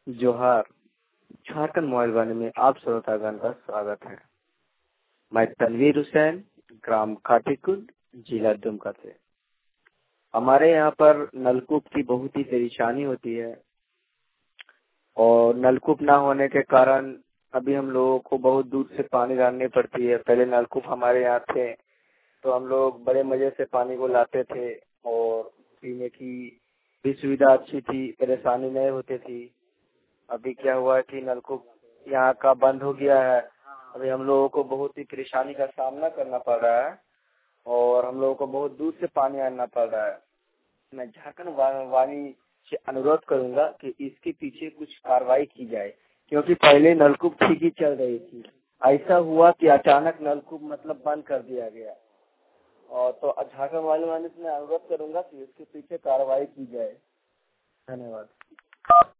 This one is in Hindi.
जोहार। झारखंड मोबाइल वाणी में आप श्रोतागण का स्वागत है। मैं तनवीर हुसैन, ग्राम काटीकुंड, जिला दुमका से। हमारे यहाँ पर नलकूप की बहुत ही परेशानी होती है और नलकूप ना होने के कारण अभी हम लोगों को बहुत दूर से पानी लानी पड़ती है। पहले नलकूप हमारे यहाँ थे तो हम लोग बड़े मजे से पानी को लाते थे और पीने की भी सुविधा अच्छी थी, परेशानी नहीं होती थी। अभी क्या हुआ है कि नलकूप यहाँ का बंद हो गया है। अभी हम लोगों को बहुत ही परेशानी का सामना करना पड़ रहा है और हम लोगों को बहुत दूर से पानी आना पड़ रहा है। मैं झारखंड वाणी से अनुरोध करूंगा कि इसके पीछे कुछ कार्रवाई की जाए, क्योंकि पहले नलकूप ठीक ही चल रही थी। ऐसा हुआ कि अचानक नलकूप बंद कर दिया गया। और तो झारखंड वाणी से मैं अनुरोध करूंगा कि इसके पीछे कार्रवाई की जाए। धन्यवाद।